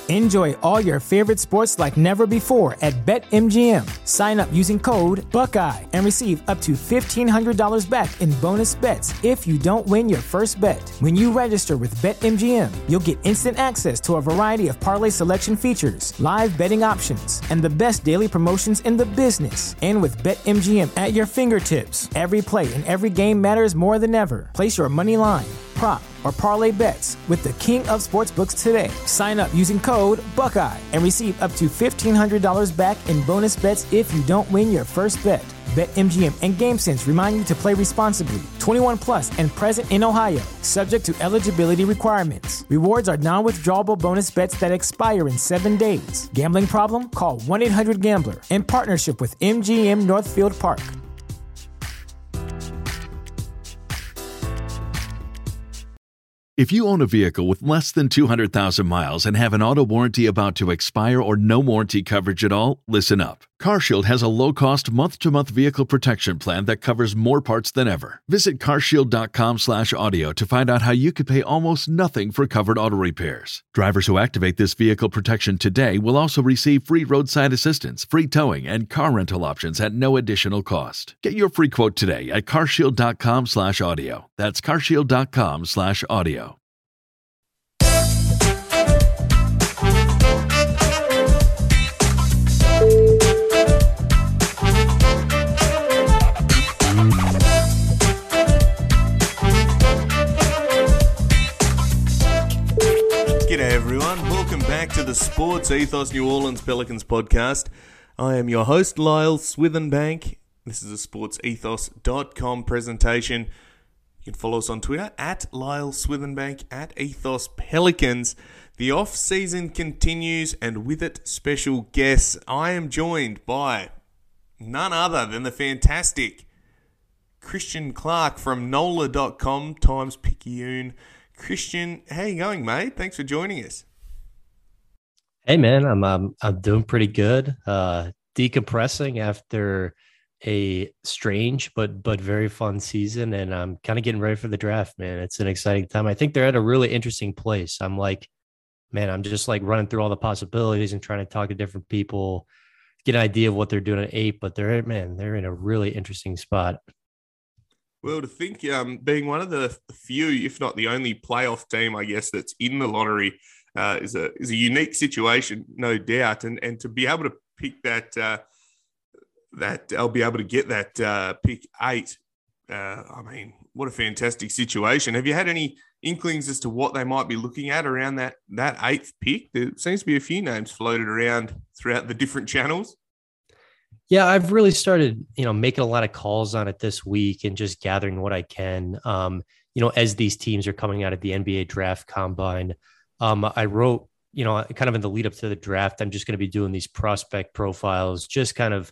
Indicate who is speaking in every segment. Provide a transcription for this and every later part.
Speaker 1: Enjoy all your favorite sports like never before at BetMGM. Sign up using code Buckeye and receive up to $1,500 back in bonus bets if you don't win your first bet. When you register with BetMGM, you'll get instant access to a variety of parlay selection features, live betting options, and the best daily promotions in the business. And with BetMGM at your fingertips, every play and every game matters more than ever. Place your money line, prop, or parlay bets with the king of sportsbooks today. Sign up using code Buckeye and receive up to $1,500 back in bonus bets if you don't win your first bet. BetMGM and GameSense remind you to play responsibly. 21 plus and present in Ohio, subject to eligibility requirements. Rewards are non-withdrawable bonus bets that expire in 7 days. Gambling problem? Call 1-800-GAMBLER. In partnership with MGM Northfield Park.
Speaker 2: If you own a vehicle with less than 200,000 miles and have an auto warranty about to expire or no warranty coverage at all, listen up. CarShield has a low-cost month-to-month vehicle protection plan that covers more parts than ever. Visit carshield.com/audio to find out how you could pay almost nothing for covered auto repairs. Drivers who activate this vehicle protection today will also receive free roadside assistance, free towing, and car rental options at no additional cost. Get your free quote today at carshield.com/audio. That's carshield.com/audio.
Speaker 3: G'day everyone, welcome back to the Sports Ethos New Orleans Pelicans podcast. I am your host, Lyle Swithenbank. This is a sportsethos.com presentation. You can follow us on Twitter at Lyle Swithenbank, at Ethos Pelicans. The off-season continues, and with it, special guests. I am joined by none other than the fantastic Christian Clark from NOLA.com, Times-Picayune. Christian, how you going, mate? Thanks for joining us.
Speaker 4: Hey, man, I'm doing pretty good. Decompressing after a strange but very fun season, and I'm kind of getting ready for the draft, man. It's an exciting time. I think they're at a really interesting place. I'm just like running through all the possibilities and trying to talk to different people, get an idea of what they're doing at 8. But they're in a really interesting spot.
Speaker 3: Well, to think being one of the few, if not the only playoff team, I guess, that's in the lottery is a unique situation, no doubt. And to be able to pick that I'll be able to get that pick 8. I mean, what a fantastic situation. Have you had any inklings as to what they might be looking at around that 8th pick? There seems to be a few names floated around throughout the different channels.
Speaker 4: Yeah, I've really started, making a lot of calls on it this week and just gathering what I can, as these teams are coming out of the NBA draft combine. I wrote, kind of in the lead up to the draft, I'm just going to be doing these prospect profiles, just kind of,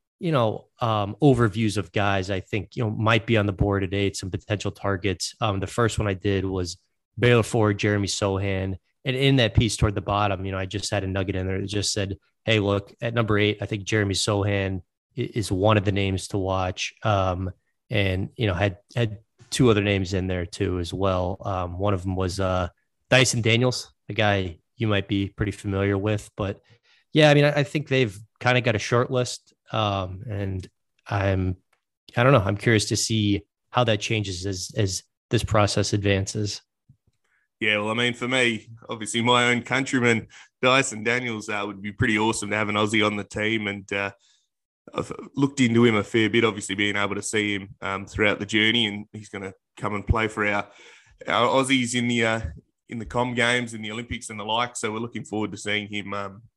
Speaker 4: overviews of guys I think, might be on the board at 8, some potential targets. The first one I did was Baylor forward Jeremy Sohan. And in that piece toward the bottom, I just had a nugget in there that just said, hey, look, at number 8, I think Jeremy Sohan is one of the names to watch. And, had 2 other names in there too as well. One of them was Dyson Daniels, a guy you might be pretty familiar with. But yeah, I mean, I think they've kind of got a short list. And I don't know, I'm curious to see how that changes as this process advances.
Speaker 3: Yeah, well, I mean, for me, obviously my own countryman, Dyson Daniels, would be pretty awesome to have an Aussie on the team. And I've looked into him a fair bit, obviously being able to see him throughout the journey. And he's going to come and play for our Aussies in the Com Games and the Olympics and the like. So we're looking forward to seeing him,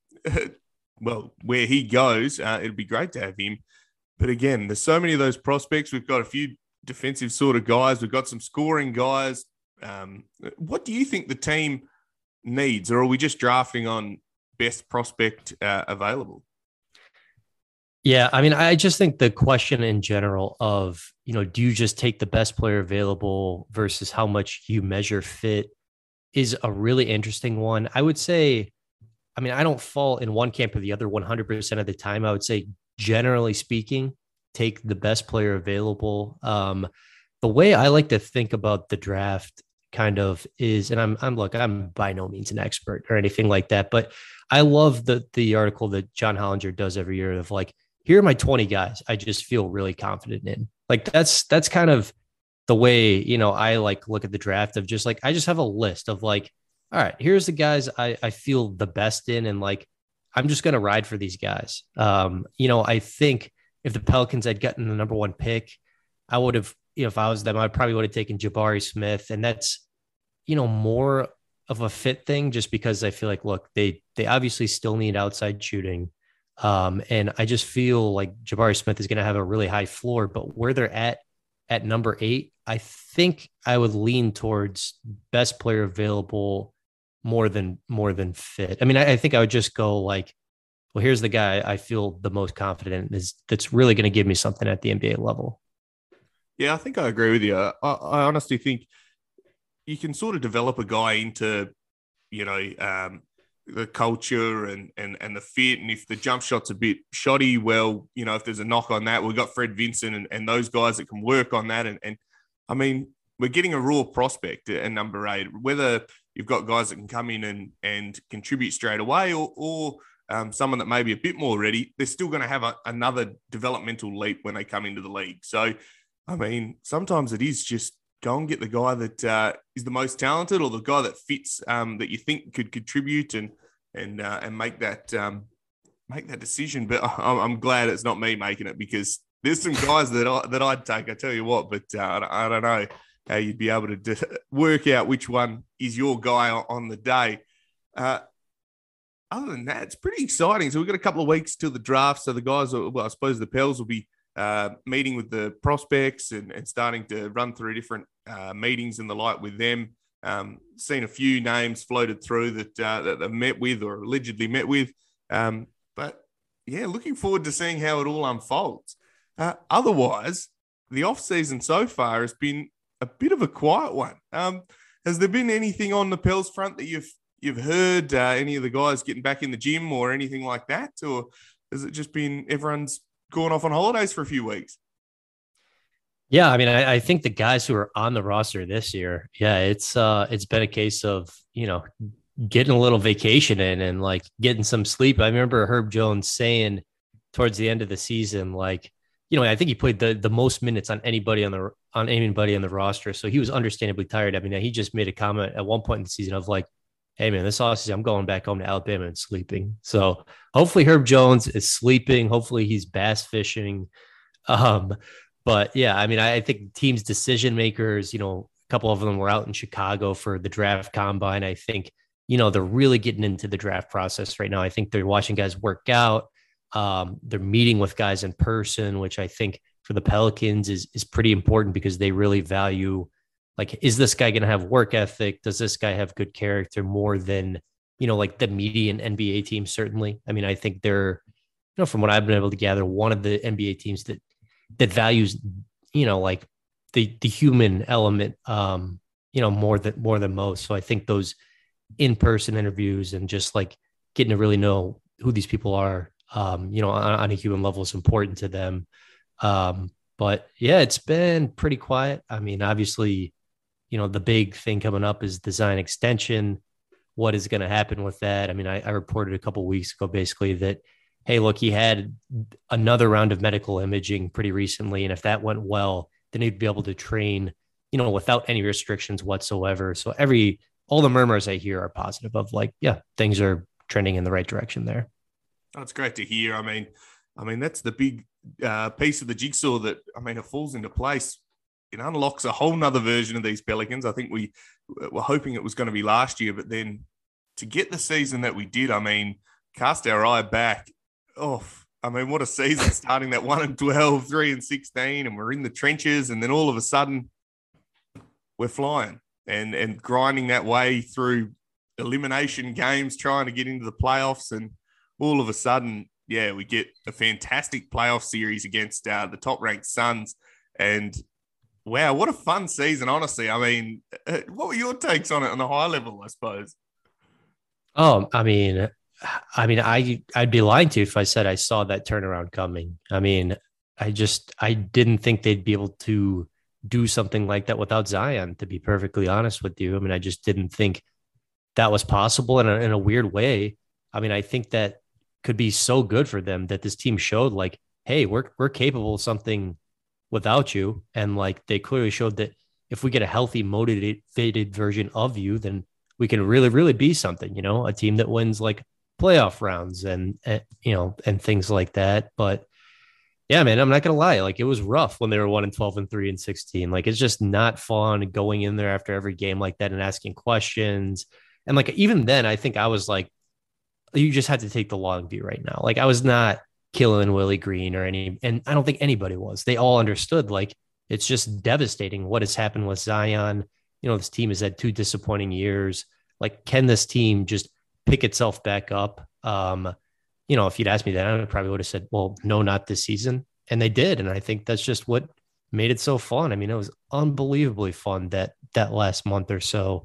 Speaker 3: where he goes. It'd be great to have him. But again, there's so many of those prospects. We've got a few defensive sort of guys. We've got some scoring guys. What do you think the team needs, or are we just drafting on best prospect available?
Speaker 4: Yeah, I mean, I just think the question in general of, do you just take the best player available versus how much you measure fit is a really interesting one. I would say, I mean, I don't fall in one camp or the other 100% of the time. I would say, generally speaking, take the best player available. The way I like to think about the draft kind of is, and I'm by no means an expert or anything like that, but I love the article that John Hollinger does every year of like, here are my 20 guys I just feel really confident in. Like that's kind of the way, I like look at the draft of just like, I just have a list of like, all right, here's the guys I feel the best in. And like, I'm just going to ride for these guys. I think if the Pelicans had gotten the number one pick, I would have, if I was them, I probably would have taken Jabari Smith. And that's, more of a fit thing just because I feel like, look, they obviously still need outside shooting. And I just feel like Jabari Smith is going to have a really high floor, but where they're at number 8, I think I would lean towards best player available more than fit. I mean, I think I would just go like, well, here's the guy I feel the most confident in that's really going to give me something at the NBA level.
Speaker 3: Yeah, I think I agree with you. I honestly think you can sort of develop a guy into, the culture and the fit. And if the jump shot's a bit shoddy, well, if there's a knock on that, we've got Fred Vinson and those guys that can work on that. And I mean, we're getting a raw prospect at number 8, whether you've got guys that can come in and contribute straight away or someone that may be a bit more ready, they're still going to have another developmental leap when they come into the league. So, I mean, sometimes it is just go and get the guy that is the most talented or the guy that fits that you think could contribute and make that decision. But I'm glad it's not me making it because there's some guys that I'd take. I tell you what, but I don't know how you'd be able to work out which one is your guy on the day. Other than that, it's pretty exciting. So we've got a couple of weeks till the draft. So the guys, I suppose the Pels will be meeting with the prospects and starting to run through different meetings and the like with them. Seen a few names floated through that they met with or allegedly met with. But yeah, looking forward to seeing how it all unfolds. Otherwise, the off-season so far has been a bit of a quiet one. Has there been anything on the Pels front that you've heard, any of the guys getting back in the gym or anything like that? Or has it just been everyone's going off on holidays for a few weeks?
Speaker 4: Yeah, I mean, I think the guys who are on the roster this year, it's been a case of, getting a little vacation in and like getting some sleep. I remember Herb Jones saying towards the end of the season, like, I think he played the most minutes on anybody on the roster. So he was understandably tired. I mean, he just made a comment at one point in the season of like, hey man, this offseason I'm going back home to Alabama and sleeping. So hopefully Herb Jones is sleeping. Hopefully he's bass fishing. But yeah, I mean, I think teams' decision makers, a couple of them were out in Chicago for the draft combine. I think, they're really getting into the draft process right now. I think they're watching guys work out. They're meeting with guys in person, which I think for the Pelicans is pretty important because they really value, like, is this guy going to have work ethic? Does this guy have good character more than, like the median NBA team? Certainly. I mean, I think they're, from what I've been able to gather, one of the NBA teams that values, like the human element, more than most. So I think those in-person interviews and just like getting to really know who these people are, on a human level is important to them. But yeah, it's been pretty quiet. I mean, obviously, the big thing coming up is the Zion extension. What is going to happen with that? I mean, I reported a couple of weeks ago, basically that, hey, look, he had another round of medical imaging pretty recently. And if that went well, then he'd be able to train, without any restrictions whatsoever. So all the murmurs I hear are positive of like, yeah, things are trending in the right direction there.
Speaker 3: That's great to hear. I mean, that's the big piece of the jigsaw that, it falls into place. It unlocks a whole nother version of these Pelicans. I think we were hoping it was going to be last year, but then to get the season that we did, cast our eye back. Oh, what a season, starting that 1-12, 3-16, and we're in the trenches. And then all of a sudden we're flying and grinding that way through elimination games, trying to get into the playoffs. And all of a sudden, yeah, we get a fantastic playoff series against the top-ranked Suns. And wow, what a fun season, honestly. What were your takes on it on a high level, I suppose?
Speaker 4: Oh, I'd be lying to you if I said I saw that turnaround coming. I didn't think they'd be able to do something like that without Zion, to be perfectly honest with you. I mean, I just didn't think that was possible in a weird way. I mean, I think that could be so good for them that this team showed like, hey, we're capable of something without you. And like they clearly showed that if we get a healthy, motivated version of you, then we can really, really be something, you know, a team that wins like playoff rounds and you know, and things like that. But yeah, man, I'm not gonna lie. Like it was rough when they were 1-12 and 3-16. Like it's just not fun going in there after every game like that and asking questions. And like even then, I think I was like, you just had to take the long view right now. Like I was not killing Willie Green or and I don't think anybody was. They all understood like it's just devastating what has happened with Zion. You know, this team has had 2 disappointing years. Like, can this team just pick itself back up? You know, if you'd asked me that, I probably would have said, well, no, not this season. And they did. And I think that's just what made it so fun. I mean, it was unbelievably fun that last month or so,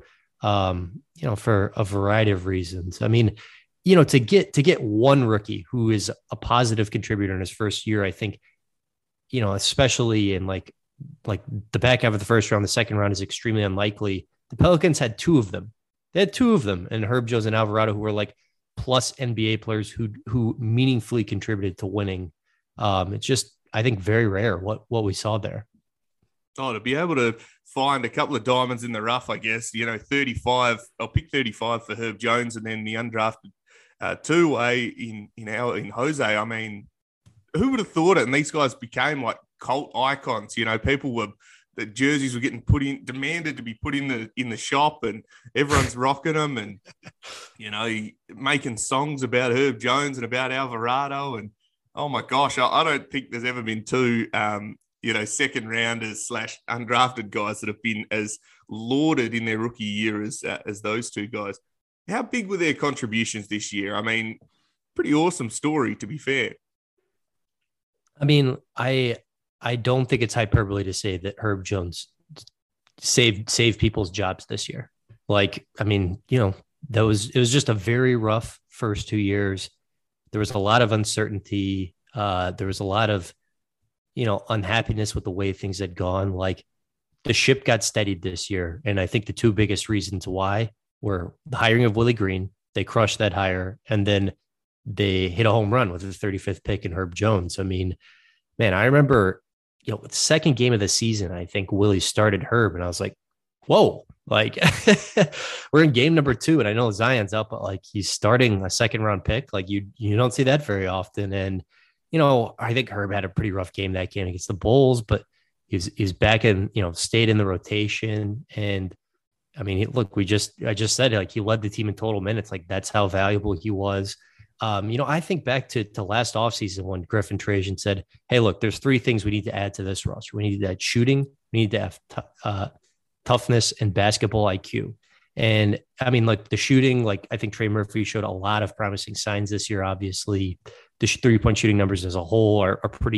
Speaker 4: you know, for a variety of reasons. I mean, you know, to get one rookie who is a positive contributor in his first year, I think, you know, especially in like the back half of the first round, the second round is extremely unlikely. The Pelicans had 2 of them. They had 2 of them, and Herb Jones and Alvarado, who were like plus NBA players who meaningfully contributed to winning. It's just, I think, very rare what we saw there.
Speaker 3: Oh, to be able to find a couple of diamonds in the rough, I guess, you know, 35, I'll pick 35 for Herb Jones and then the undrafted two-way in Jose. I mean, who would have thought it? And these guys became like cult icons. You know, the jerseys were getting demanded to be put in the shop, and everyone's rocking them, and you know, making songs about Herb Jones and about Alvarado, and oh my gosh, I don't think there's ever been 2 you know, second rounders / undrafted guys that have been as lauded in their rookie year as those 2 guys. How big were their contributions this year? I mean, pretty awesome story, to be fair.
Speaker 4: I mean, I don't think it's hyperbole to say that Herb Jones saved people's jobs this year. Like, I mean, you know, it was just a very rough first 2 years. There was a lot of uncertainty. There was a lot of, you know, unhappiness with the way things had gone. Like the ship got steadied this year. And I think the 2 biggest reasons why were the hiring of Willie Green. They crushed that hire. And then they hit a home run with the 35th pick in Herb Jones. I mean, man, I remember, you know, the second game of the season, I think Willie started Herb, and I was like, whoa, like we're in game number 2, and I know Zion's up, but like he's starting a second round pick. Like you don't see that very often. And, you know, I think Herb had a pretty rough game that game against the Bulls, but he's back in, you know, stayed in the rotation. And I mean, look, I just said, like, he led the team in total minutes. Like that's how valuable he was. You know, I think back to last offseason when Griffin Trajan said, hey, look, there's 3 things we need to add to this roster. We need to add shooting. We need to have toughness and basketball IQ. And I mean, like the shooting, like I think Trey Murphy showed a lot of promising signs this year. Obviously, the 3-point shooting numbers as a whole are pretty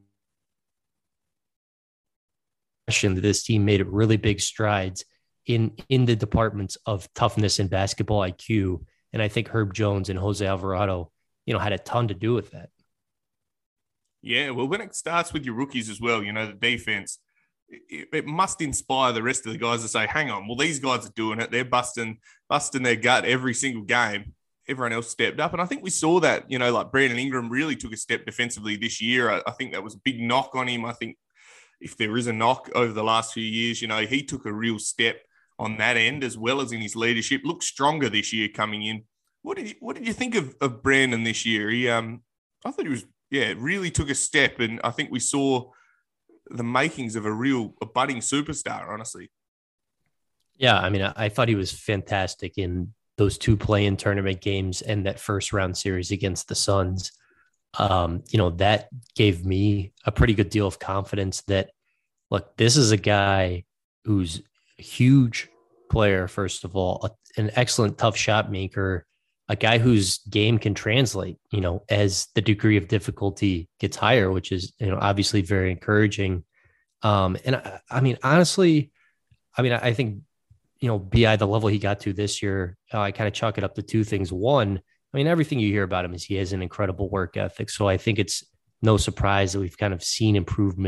Speaker 4: that this team made really big strides in the departments of toughness and basketball IQ. And I think Herb Jones and Jose Alvarado, you know, had a ton to do with that.
Speaker 3: Yeah, well, when it starts with your rookies as well, you know, the defense, it must inspire the rest of the guys to say, hang on, well, these guys are doing it. They're busting their gut every single game. Everyone else stepped up. And I think we saw that, you know, like Brandon Ingram really took a step defensively this year. I think that was a big knock on him. I think if there is a knock over the last few years, you know, he took a real step on that end, as well as in his leadership. Looked stronger this year coming in. What did you think of Brandon this year? I thought he was, really took a step, and I think we saw the makings of a budding superstar, honestly.
Speaker 4: Yeah, I mean, I thought he was fantastic in those 2 play-in tournament games and that first round series against the Suns. You know, that gave me a pretty good deal of confidence that, look, this is a guy who's a huge player, first of all, an excellent tough shot maker, a guy whose game can translate, you know, as the degree of difficulty gets higher, which is, you know, obviously very encouraging. And I mean, honestly, I think, you know, BI, the level he got to this year, I kind of chalk it up to 2 things. One, I mean, everything you hear about him is he has an incredible work ethic. So I think it's no surprise that we've kind of seen improvement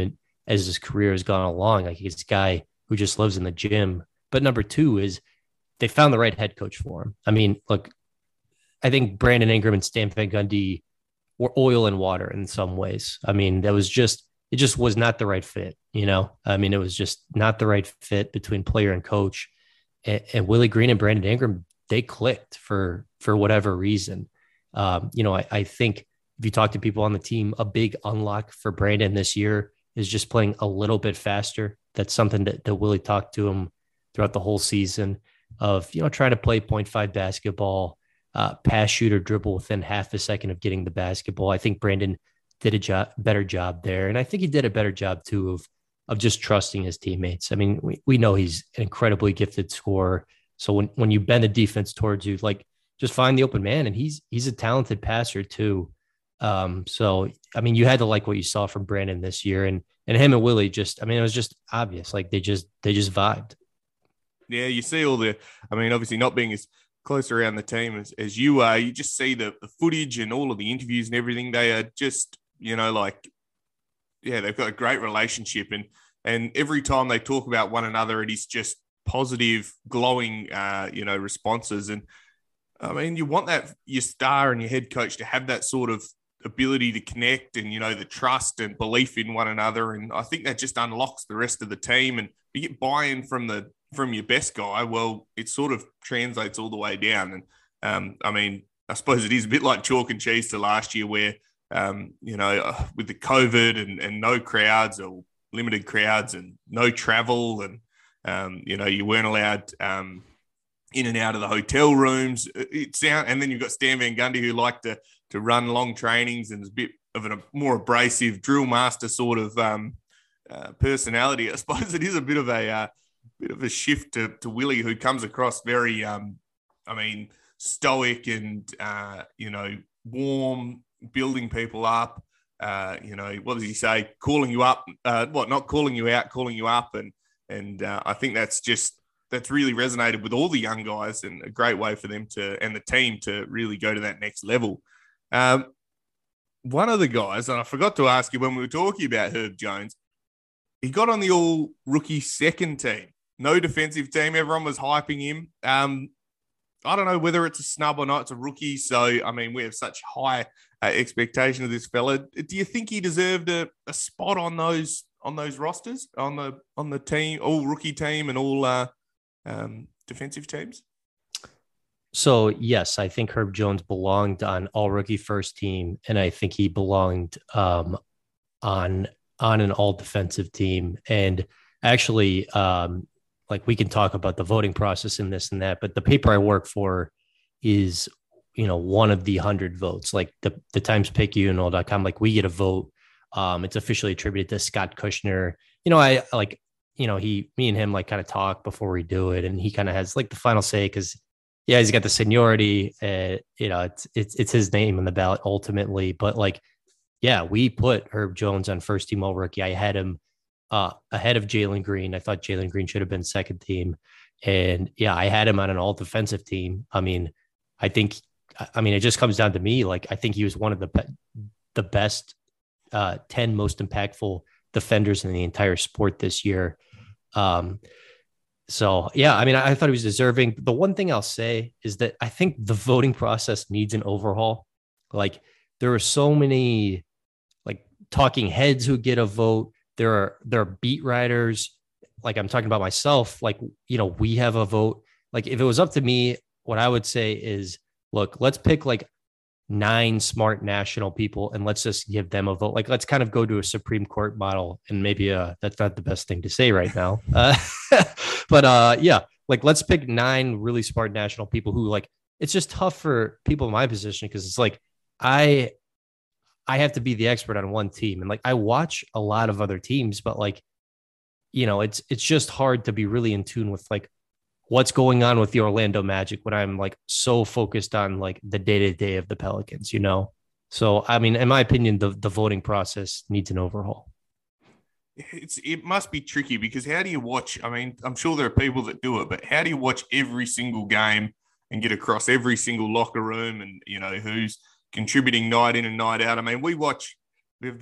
Speaker 4: as his career has gone along. Like he's a guy who just lives in the gym. But number two is they found the right head coach for him. I mean, look, I think Brandon Ingram and Stan Van Gundy were oil and water in some ways. I mean, it just was not the right fit, you know? I mean, it was just not the right fit between player and coach. And Willie Green and Brandon Ingram, they clicked for whatever reason. I think if you talk to people on the team, a big unlock for Brandon this year is just playing a little bit faster. That's something that Willie talked to him throughout the whole season of, trying to play 0.5 basketball, pass, shoot, or dribble within half a second of getting the basketball. I think Brandon did a better job there. And I think he did a better job too of just trusting his teammates. I mean, we know he's an incredibly gifted scorer. So when you bend the defense towards you, like just find the open man, and he's a talented passer too. So, I mean, you had to like what you saw from Brandon this year, and him and Willie it was just obvious. Like they just vibed.
Speaker 3: Yeah. You see obviously not being as close around the team as you are, you just see the footage and all of the interviews and everything. They are just, they've got a great relationship, and every time they talk about one another, it is just positive, glowing, responses. And I mean, you want that, your star and your head coach to have that sort of ability to connect and, the trust and belief in one another. And I think that just unlocks the rest of the team, and you get buy-in from your best guy. Well, it sort of translates all the way down. And I suppose it is a bit like chalk and cheese to last year where, with the COVID and no crowds or limited crowds and no travel, and, you weren't allowed in and out of the hotel rooms. And then you've got Stan Van Gundy, who liked to run long trainings and is a bit of a more abrasive drill master sort of personality. I suppose it is a bit of a shift to Willie, who comes across very, stoic and, warm, building people up. What does he say? Calling you up, not calling you out, calling you up. And I think that's really resonated with all the young guys, and a great way for them and the team to really go to that next level. One of the guys, and I forgot to ask you when we were talking about Herb Jones, he got on the all-rookie second team. No defensive team. Everyone was hyping him. I don't know whether it's a snub or not. It's a rookie. So, I mean, we have such high expectation of this fella. Do you think he deserved a spot on those rosters, on the team, all rookie team and all defensive teams?
Speaker 4: So, yes, I think Herb Jones belonged on all rookie first team, and I think he belonged on an all defensive team. And actually, we can talk about the voting process and this and that, but the paper I work for is, one of the 100 votes, like the TimesPicayune.com, like we get a vote. It's officially attributed to Scott Kushner. Me and him like kind of talk before we do it, and he kind of has like the final say because, he's got the seniority. It's his name on the ballot ultimately. But we put Herb Jones on first team all rookie. I had him ahead of Jalen Green. I thought Jalen Green should have been second team, and I had him on an all defensive team. It just comes down to me. Like I think he was one of the best 10 most impactful defenders in the entire sport this year. I thought he was deserving. The one thing I'll say is that I think the voting process needs an overhaul. Like there are so many like talking heads who get a vote. There are beat writers. Like I'm talking about myself, we have a vote. Like if it was up to me, what I would say is, look, let's pick like 9 smart national people and let's just give them a vote. Like, let's kind of go to a Supreme Court model, and maybe that's not the best thing to say right now. But let's pick 9 really smart national people who it's just tough for people in my position. Cause it's like, I have to be the expert on one team, and I watch a lot of other teams, but it's just hard to be really in tune with what's going on with the Orlando Magic when I'm so focused on the day-to-day of the Pelicans, So, I mean, in my opinion, the voting process needs an overhaul.
Speaker 3: It must be tricky because how do you watch? I mean, I'm sure there are people that do it, but how do you watch every single game and get across every single locker room and, who's contributing night in and night out? I mean, we have the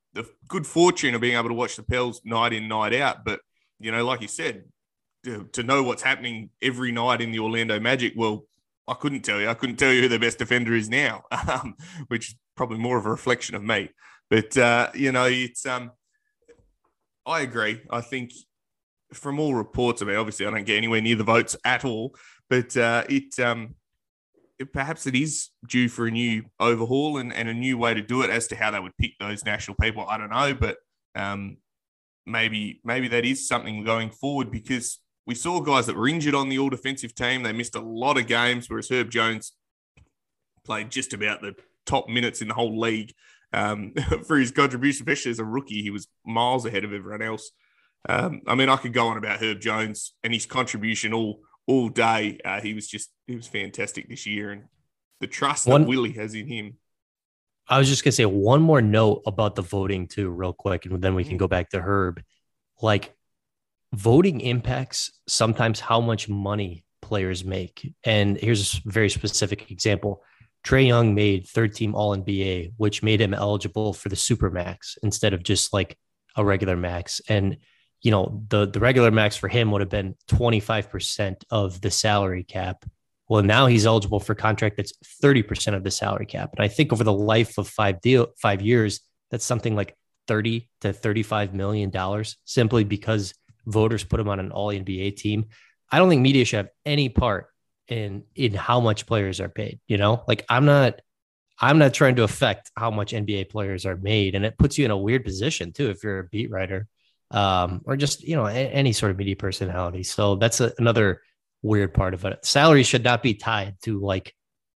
Speaker 3: the good fortune of being able to watch the Pels night in, night out. But, like you said, to know what's happening every night in the Orlando Magic, well, I couldn't tell you. I couldn't tell you who their best defender is now, which is probably more of a reflection of me. But, it's I agree. I think from all reports, obviously I don't get anywhere near the votes at all, but perhaps it is due for a new overhaul and a new way to do it. As to how they would pick those national people, I don't know, but maybe that is something going forward, because we saw guys that were injured on the all-defensive team. They missed a lot of games, whereas Herb Jones played just about the top minutes in the whole league for his contribution, especially as a rookie. He was miles ahead of everyone else. I could go on about Herb Jones and his contribution all day. He was fantastic this year, and the trust that Willie has in him.
Speaker 4: I was just going to say one more note about the voting too, real quick, and then we can go back to Herb. Like, voting impacts sometimes how much money players make. And here's a very specific example. Trae Young made third-team All-NBA, which made him eligible for the Supermax instead of just like a regular max. And, the regular max for him would have been 25% of the salary cap. Well, now he's eligible for a contract that's 30% of the salary cap. And I think over the life of 5 years, that's something like $30 to $35 million, simply because voters put him on an all-NBA team. I don't think media should have any part in how much players are paid. Like, I'm not trying to affect how much NBA players are made. And it puts you in a weird position too, if you're a beat writer, or just, any sort of media personality. So that's another weird part of it. Salary should not be tied to like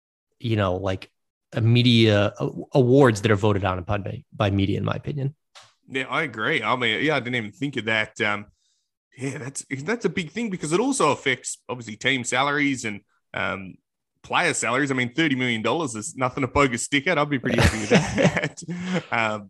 Speaker 4: a media awards that are voted on by media, in my opinion.
Speaker 3: Yeah, I agree. I didn't even think of that. That's a big thing, because it also affects obviously team salaries and player salaries. $30 million is nothing to poke a stick at. I'd be pretty happy with that.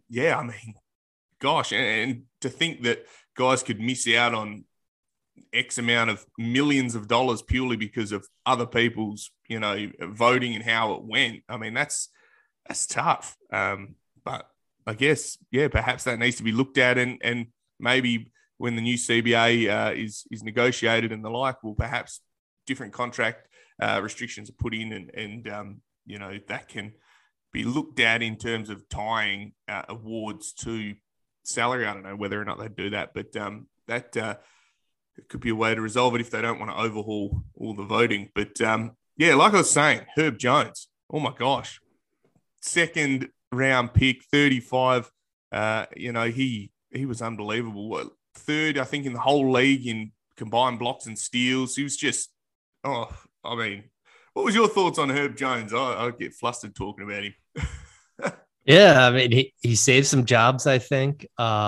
Speaker 3: Gosh, and to think that guys could miss out on X amount of millions of dollars purely because of other people's, voting and how it went. That's tough. But I guess, perhaps that needs to be looked at, and maybe when the new CBA is negotiated and the like, will perhaps different contract restrictions are put in, and that can be looked at in terms of tying awards to salary. I don't know whether or not they'd do that, but that it could be a way to resolve it if they don't want to overhaul all the voting. But like I was saying, Herb Jones, oh my gosh, second round pick, 35. He was unbelievable. Third, I think, in the whole league in combined blocks and steals. He was just, what was your thoughts on Herb Jones? I get flustered talking about him.
Speaker 4: Yeah, he saved some jobs, I think.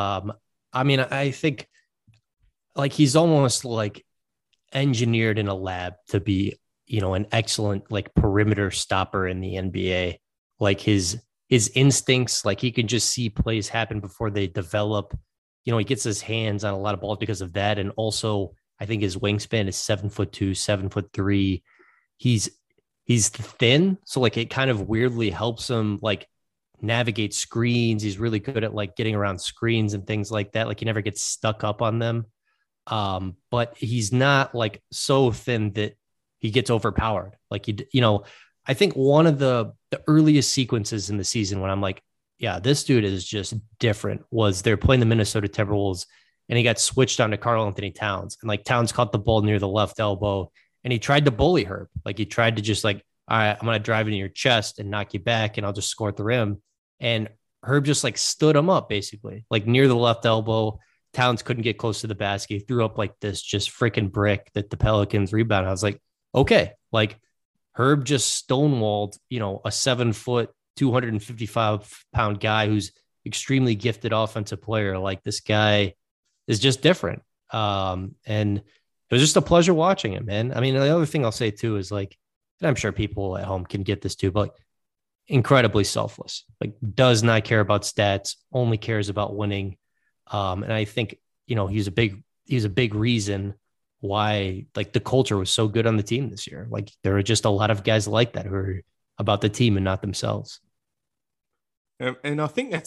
Speaker 4: I think like he's almost like engineered in a lab to be, an excellent like perimeter stopper in the NBA. Like his instincts, like he can just see plays happen before they develop. He gets his hands on a lot of balls because of that. And also, I think his wingspan is 7'2", 7'3". He's thin. So like it kind of weirdly helps him like navigate screens. He's really good at like getting around screens and things like that. Like he never gets stuck up on them. But he's not like so thin that he gets overpowered. Like, I think one of the earliest sequences in the season when I'm like, yeah, this dude is just different, was they're playing the Minnesota Timberwolves and he got switched on to Karl-Anthony Towns, and like Towns caught the ball near the left elbow and he tried to bully Herb. Like he tried to just like, all right, I'm going to drive into your chest and knock you back and I'll just score at the rim. And Herb just like stood him up basically, like near the left elbow. Towns couldn't get close to the basket. He threw up like this just freaking brick that the Pelicans rebounded. I was like, okay, like Herb just stonewalled, a 7 foot, 255-pound guy who's extremely gifted offensive player. Like this guy is just different. And it was just a pleasure watching him, man. The other thing I'll say too is like, and I'm sure people at home can get this too, but incredibly selfless, like does not care about stats, only cares about winning. And I think, he's a big reason why like the culture was so good on the team this year. Like there are just a lot of guys like that who are about the team and not themselves.
Speaker 3: And I think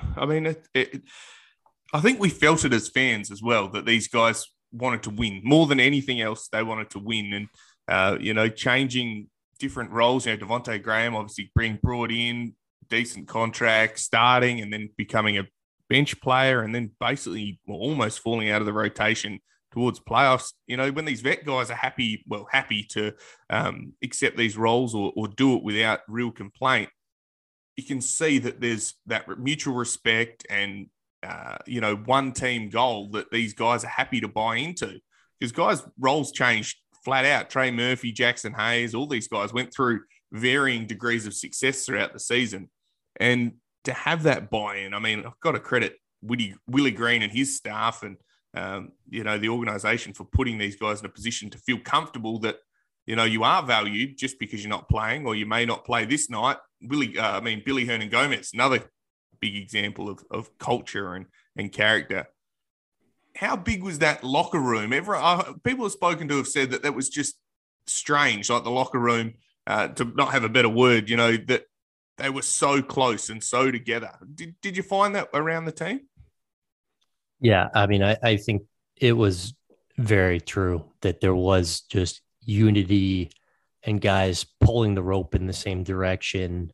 Speaker 3: I think we felt it as fans as well, that these guys wanted to win more than anything else. They wanted to win, and changing different roles. Devontae Graham obviously being brought in, decent contract, starting, and then becoming a bench player, and then basically almost falling out of the rotation towards playoffs. When these vet guys are happy to accept these roles or do it without real complaint, you can see that there's that mutual respect and one team goal that these guys are happy to buy into, because guys' roles changed flat out. Trey Murphy, Jackson Hayes, all these guys went through varying degrees of success throughout the season. And to have that buy-in, I've got to credit Willie Green and his staff and, the organisation for putting these guys in a position to feel comfortable that, you are valued just because you're not playing, or you may not play this night. Billy Hernangomez, another big example of culture and character. How big was that locker room? People have spoken to have said that was just strange, like the locker room, to not have a better word, that they were so close and so together. Did you find that around the team?
Speaker 4: Yeah, I think it was very true that there was just unity and guys pulling the rope in the same direction.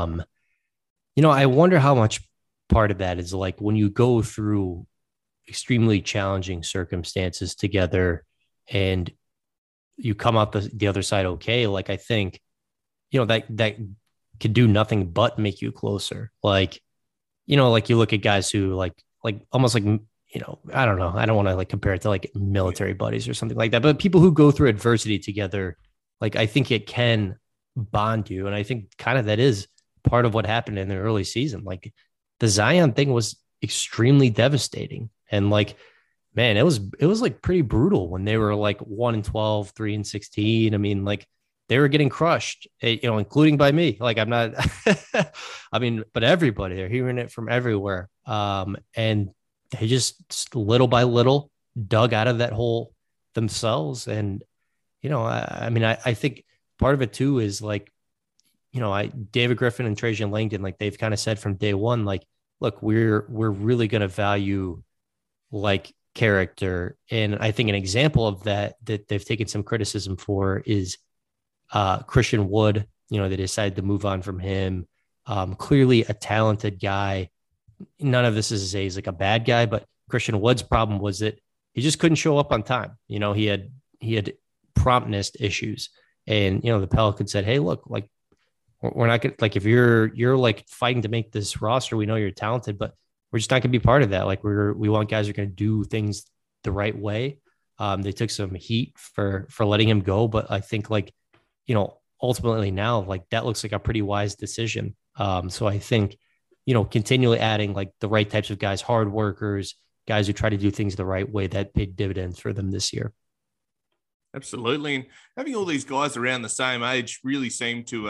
Speaker 4: I wonder how much part of that is like when you go through extremely challenging circumstances together and you come out the other side okay. Like, I think, that could do nothing but make you closer. Like, like you look at guys who like almost like, I don't know. I don't want to compare it to military buddies or something like that, but people who go through adversity together, I think it can bond you. And I think kind of that is part of what happened in the early season. The Zion thing was extremely devastating. And man, it was pretty brutal when they were 1-12, 3-16. They were getting crushed, including by me. I'm not, but everybody, they're hearing it from everywhere. And they just little by little dug out of that hole themselves. And, I think part of it too is David Griffin and Trajan Langdon, they've kind of said from day one, look, we're really going to value character. And I think an example of that they've taken some criticism for is Christian Wood. They decided to move on from him. Clearly a talented guy. None of this is to say he's a bad guy, but Christian Wood's problem was that he just couldn't show up on time. He had promptness issues, and the Pelicans said, hey, look, we're not gonna, if you're fighting to make this roster, we know you're talented, but we're just not gonna be part of that. We want guys who are gonna do things the right way. They took some heat for letting him go, but I think ultimately now that looks like a pretty wise decision. So I think continually adding the right types of guys, hard workers, guys who try to do things the right way, that paid dividends for them this year.
Speaker 3: Absolutely. And having all these guys around the same age really seemed to,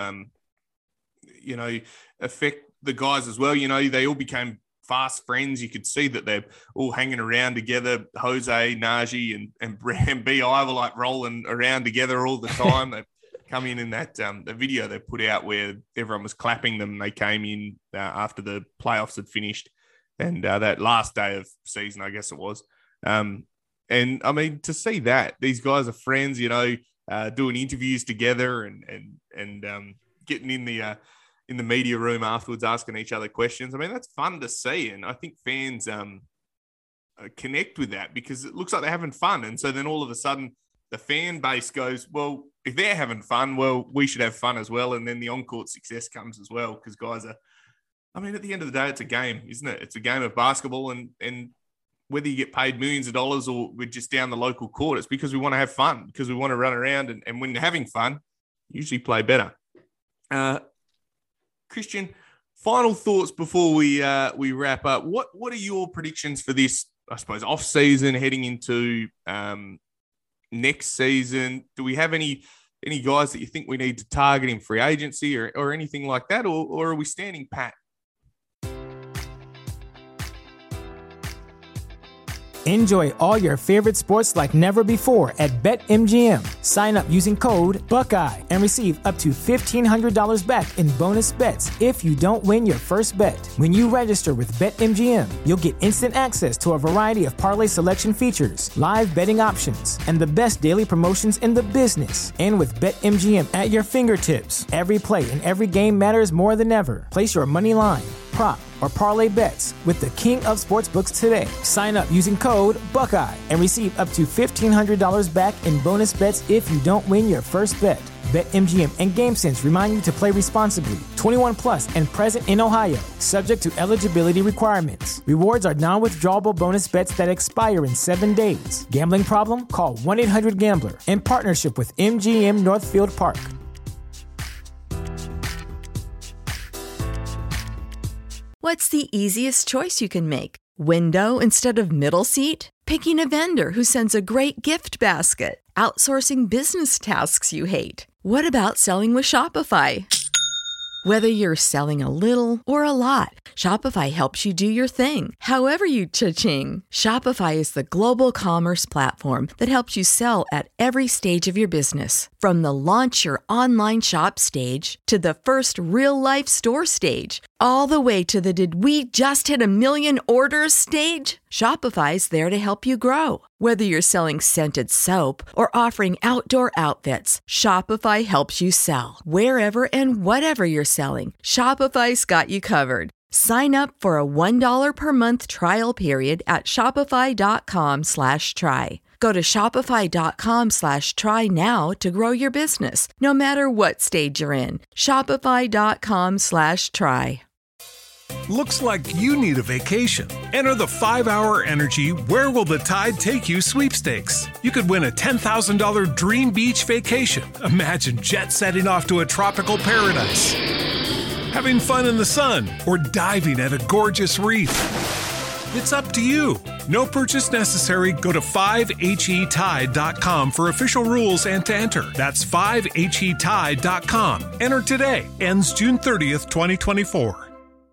Speaker 3: affect the guys as well. They all became fast friends. You could see that they're all hanging around together. Jose, Najee, and B.I. were rolling around together all the time. They come in that the video they put out where everyone was clapping them. They came in after the playoffs had finished, and that last day of season, I guess it was. And to see that these guys are friends, doing interviews together and getting in the media room afterwards, asking each other questions. That's fun to see, and I think fans connect with that because it looks like they're having fun. And so then all of a sudden, the fan base goes, well, if they're having fun, well, we should have fun as well. And then the on-court success comes as well because guys are, at the end of the day, it's a game, isn't it? It's a game of basketball, and whether you get paid millions of dollars or we're just down the local court, it's because we want to have fun, because we want to run around. And when you're having fun, you usually play better. Christian, final thoughts before we wrap up. What are your predictions for this, I suppose, off season heading into next season? Do we have any guys that you think we need to target in free agency or anything like that, or are we standing pat?
Speaker 1: Enjoy all your favorite sports like never before at BetMGM. Sign up using code Buckeye and receive up to $1,500 back in bonus bets if you don't win your first bet. When you register with BetMGM, you'll get instant access to a variety of parlay selection features, live betting options, and the best daily promotions in the business. And with BetMGM at your fingertips, every play and every game matters more than ever. Place your money line, prop, or parlay bets with the king of sportsbooks today. Sign up using code Buckeye and receive up to $1,500 back in bonus bets if you don't win your first bet. BetMGM and GameSense remind you to play responsibly. 21 plus and present in Ohio, subject to eligibility requirements. Rewards are non-withdrawable bonus bets that expire in 7 days. Gambling problem? Call 1-800-GAMBLER. In partnership with MGM Northfield Park.
Speaker 5: What's the easiest choice you can make? Window instead of middle seat? Picking a vendor who sends a great gift basket? Outsourcing business tasks you hate? What about selling with Shopify? Whether you're selling a little or a lot, Shopify helps you do your thing, however you cha-ching. Shopify is the global commerce platform that helps you sell at every stage of your business. From the launch your online shop stage to the first real-life store stage, all the way to the did we just hit a million orders stage. Shopify's there to help you grow. Whether you're selling scented soap or offering outdoor outfits, Shopify helps you sell. Wherever and whatever you're selling, Shopify's got you covered. Sign up for a $1 per month trial period at shopify.com/try. Go to shopify.com/try now to grow your business, no matter what stage you're in. Shopify.com/try.
Speaker 6: Looks like you need a vacation. Enter the 5-Hour Energy Where Will the Tide Take You sweepstakes. You could win a $10,000 dream beach vacation. Imagine jet setting off to a tropical paradise, having fun in the sun, or diving at a gorgeous reef. It's up to you. No purchase necessary. Go to 5HETide.com for official rules and to enter. That's 5HETide.com. Enter today. Ends June 30th, 2024.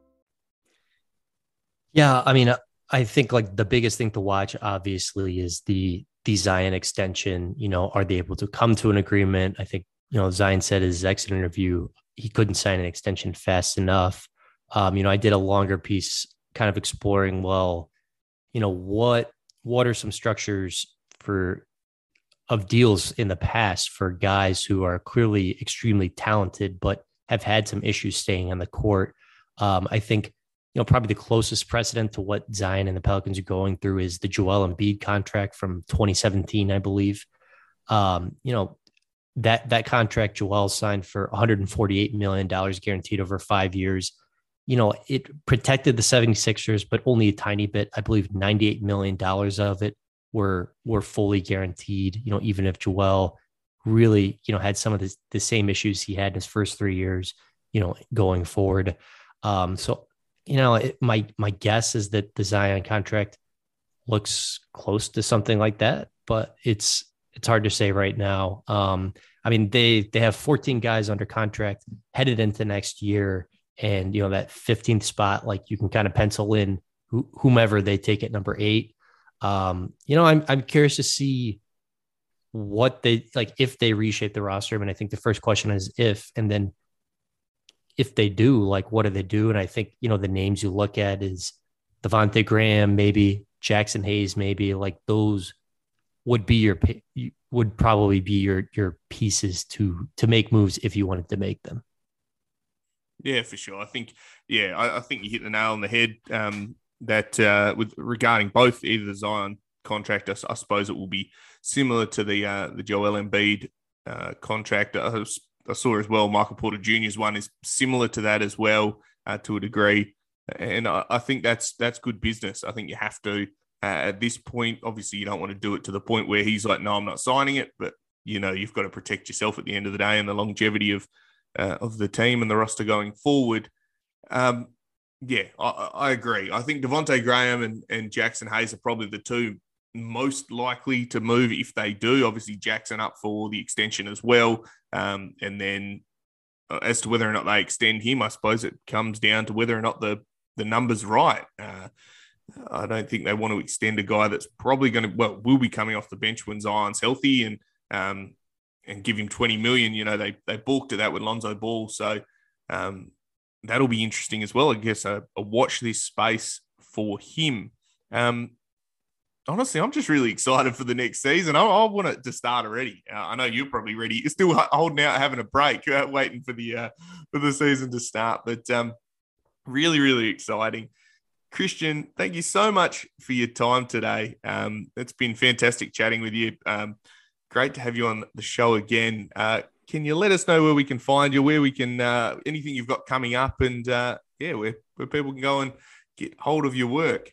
Speaker 4: Yeah, I mean, I think like the biggest thing to watch, obviously, is the Zion extension. You know, are they able to come to an agreement? I think, Zion said in his exit interview, he couldn't sign an extension fast enough. I did a longer piece kind of exploring, what are some structures of deals in the past for guys who are clearly extremely talented, but have had some issues staying on the court. I think, probably the closest precedent to what Zion and the Pelicans are going through is the Joel Embiid contract from 2017, I believe. That contract Joel signed for $148 million guaranteed over 5 years. It protected the 76ers, but only a tiny bit. I believe $98 million of it were fully guaranteed, even if Joel really, had some of the same issues he had in his first 3 years, going forward. My guess is that the Zion contract looks close to something like that, but it's hard to say right now. They have 14 guys under contract headed into next year, and that 15th spot, like you can kind of pencil in whomever they take at number 8. I'm curious to see what they like if they reshape the roster. I mean, I think the first question is if, and then if they do, like, what do they do? And I think, the names you look at is Devontae Graham, maybe Jackson Hayes, maybe like those would probably be your pieces to make moves if you wanted to make them.
Speaker 3: Yeah, for sure. I think you hit the nail on the head that with regarding both either the Zion contract, I suppose it will be similar to the Joel Embiid contract. I saw as well, Michael Porter Jr.'s one is similar to that as well, to a degree. And I think that's good business. I think you have to, at this point, obviously you don't want to do it to the point where he's like, no, I'm not signing it. But, you've got to protect yourself at the end of the day and the longevity of the team and the roster going forward. I agree. I think Devontae Graham and Jackson Hayes are probably the two most likely to move if they do. Obviously, Jackson up for the extension as well. And then as to whether or not they extend him, I suppose it comes down to whether or not the number's right. I don't think they want to extend a guy that's probably will be coming off the bench when Zion's healthy and give him $20 million. You know, they balked at that with Lonzo Ball. So that'll be interesting as well. I guess a watch this space for him. Honestly, I'm just really excited for the next season. I want it to start already. I know you're probably ready. You're still holding out, having a break, waiting for the season to start. But really, really exciting. Christian, thank you so much for your time today. It's been fantastic chatting with you. Great to have you on the show again. Can you let us know where we can find you, where we can, anything you've got coming up, and where people can go and get hold of your work?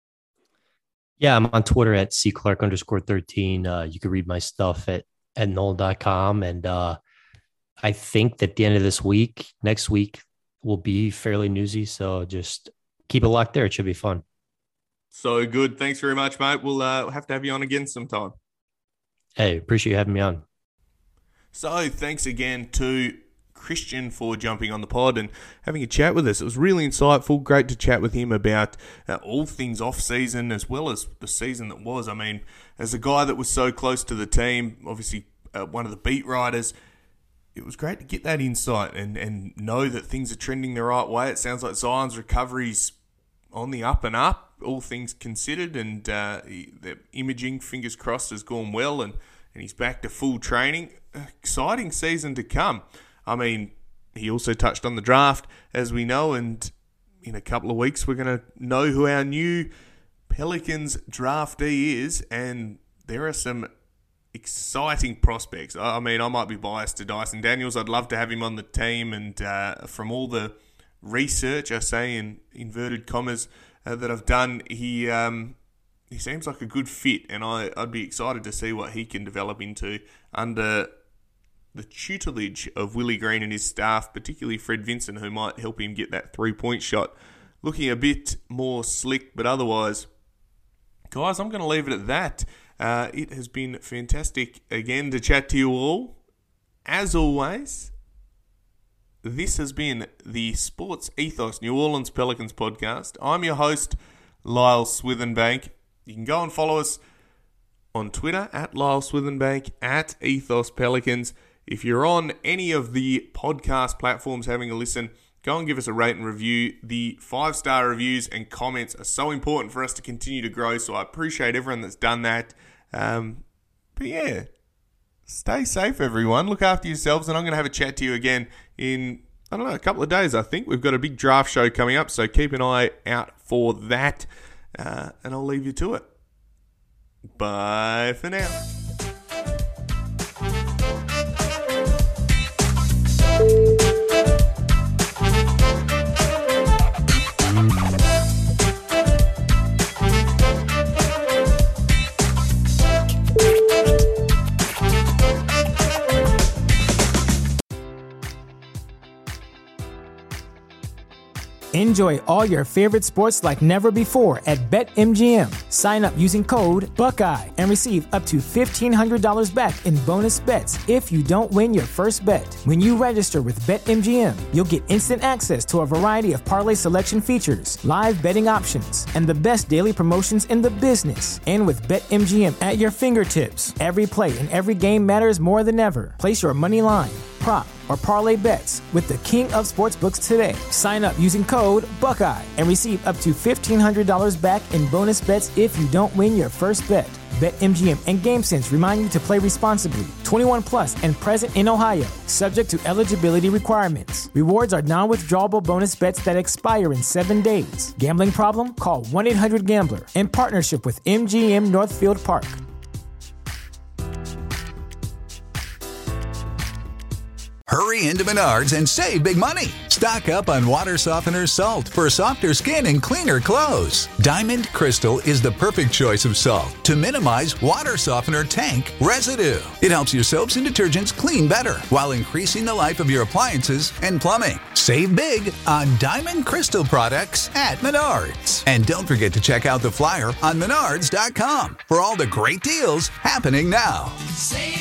Speaker 4: Yeah, I'm on Twitter at @cclark_13. You can read my stuff at nolan.com. And I think that the end of next week will be fairly newsy. So just keep it locked there. It should be fun.
Speaker 3: So good. Thanks very much, mate. We'll have to have you on again sometime.
Speaker 4: Hey, appreciate you having me on.
Speaker 3: So thanks again to Christian for jumping on the pod and having a chat with us. It was really insightful. Great to chat with him about all things off season as well as the season that was. I mean, as a guy that was so close to the team, obviously one of the beat writers, it was great to get that insight and know that things are trending the right way. It sounds like Zion's recovery's on the up and up, all things considered, and the imaging, fingers crossed, has gone well, and he's back to full training. Exciting season to come. I mean, he also touched on the draft, as we know, and in a couple of weeks we're going to know who our new Pelicans draftee is, and there are some exciting prospects. I mean, I might be biased to Dyson Daniels. I'd love to have him on the team, and from all the research, I say in inverted commas, that I've done, he seems like a good fit, and I'd be excited to see what he can develop into under the tutelage of Willie Green and his staff, particularly Fred Vinson, who might help him get that three-point shot looking a bit more slick. But otherwise, guys, I'm going to leave it at that. It has been fantastic again to chat to you all. As always, this has been the Sports Ethos New Orleans Pelicans podcast. I'm your host, Lyle Swithenbank. You can go and follow us on Twitter at Lyle Swithenbank, at Ethos Pelicans. If you're on any of the podcast platforms having a listen, go and give us a rate and review. The 5-star reviews and comments are so important for us to continue to grow, so I appreciate everyone that's done that. But yeah, stay safe, everyone. Look after yourselves, and I'm going to have a chat to you again in, a couple of days, I think. We've got a big draft show coming up, so keep an eye out for that, and I'll leave you to it. Bye for now.
Speaker 1: Enjoy all your favorite sports like never before at BetMGM. Sign up using code Buckeye and receive up to $1,500 back in bonus bets if you don't win your first bet. When you register with BetMGM, you'll get instant access to a variety of parlay selection features, live betting options, and the best daily promotions in the business. And with BetMGM at your fingertips, every play and every game matters more than ever. Place your money line, prop, or parlay bets with the king of sportsbooks today. Sign up using code Buckeye and receive up to $1,500 back in bonus bets if you don't win your first bet. BetMGM and GameSense remind you to play responsibly. 21 plus and present in Ohio, subject to eligibility requirements. Rewards are non-withdrawable bonus bets that expire in 7 days. Gambling problem? Call 1-800-GAMBLER in partnership with MGM Northfield Park.
Speaker 7: Hurry into Menards and save big money. Stock up on water softener salt for softer skin and cleaner clothes. Diamond Crystal is the perfect choice of salt to minimize water softener tank residue. It helps your soaps and detergents clean better while increasing the life of your appliances and plumbing. Save big on Diamond Crystal products at Menards. And don't forget to check out the flyer on Menards.com for all the great deals happening now.
Speaker 8: Save